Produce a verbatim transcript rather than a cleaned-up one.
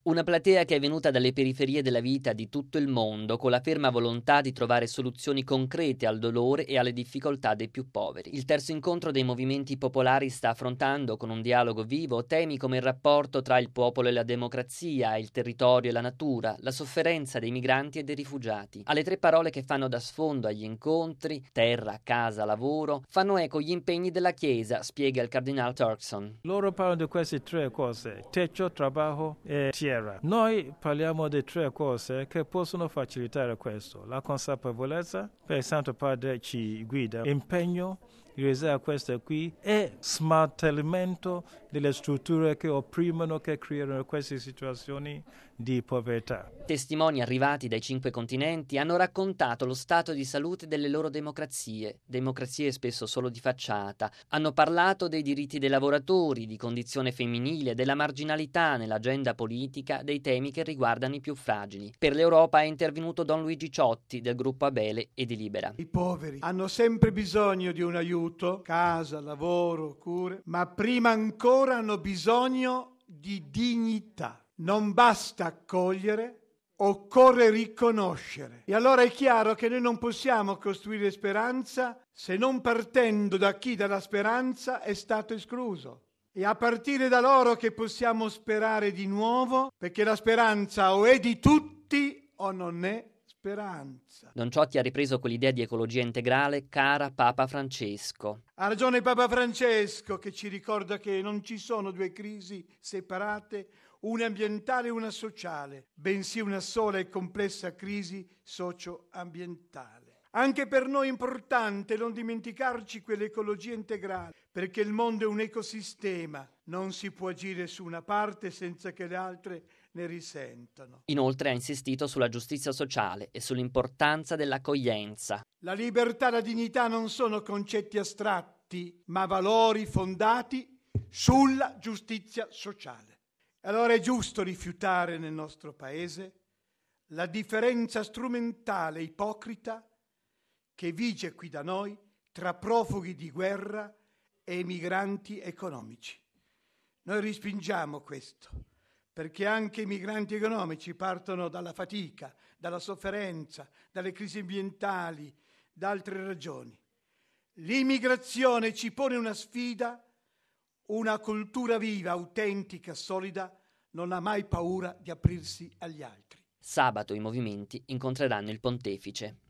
Una platea che è venuta dalle periferie della vita di tutto il mondo con la ferma volontà di trovare soluzioni concrete al dolore e alle difficoltà dei più poveri. Il terzo incontro dei movimenti popolari sta affrontando con un dialogo vivo temi come il rapporto tra il popolo e la democrazia, il territorio e la natura, la sofferenza dei migranti e dei rifugiati. Alle tre parole che fanno da sfondo agli incontri, terra, casa, lavoro, fanno eco gli impegni della Chiesa, spiega il cardinale Turkson. Loro parlano di queste tre cose: techo, trabajo e tierra. Noi parliamo di tre cose che possono facilitare questo: la consapevolezza, per il Santo Padre ci guida, impegno, realizzare questo qui, e smaltimento delle strutture che opprimono, che creano queste situazioni di povertà. Testimoni arrivati dai cinque continenti hanno raccontato lo stato di salute delle loro democrazie, democrazie spesso solo di facciata. Hanno parlato dei diritti dei lavoratori, di condizione femminile, della marginalità nell'agenda politica, dei temi che riguardano i più fragili. Per l'Europa è intervenuto Don Luigi Ciotti del gruppo Abele e di Libera. I poveri hanno sempre bisogno di un aiuto, casa, lavoro, cure, ma prima ancora hanno bisogno di dignità. Non basta accogliere, occorre riconoscere. E allora è chiaro che noi non possiamo costruire speranza se non partendo da chi dalla speranza è stato escluso. È a partire da loro che possiamo sperare di nuovo, perché la speranza o è di tutti o non è speranza. Don Ciotti ha ripreso quell'idea di ecologia integrale cara Papa Francesco. Ha ragione Papa Francesco, che ci ricorda che non ci sono due crisi separate, una ambientale e una sociale, bensì una sola e complessa crisi socio-ambientale. Anche per noi è importante non dimenticarci quell'ecologia integrale, perché il mondo è un ecosistema, non si può agire su una parte senza che le altre ne risentano. Inoltre ha insistito sulla giustizia sociale e sull'importanza dell'accoglienza. La libertà e la dignità non sono concetti astratti, ma valori fondati sulla giustizia sociale. Allora è giusto rifiutare nel nostro Paese la differenza strumentale ipocrita che vige qui da noi tra profughi di guerra e migranti economici. Noi respingiamo questo, perché anche i migranti economici partono dalla fatica, dalla sofferenza, dalle crisi ambientali, da altre ragioni. L'immigrazione ci pone una sfida. Una cultura viva, autentica, solida, non ha mai paura di aprirsi agli altri. Sabato i movimenti incontreranno il pontefice.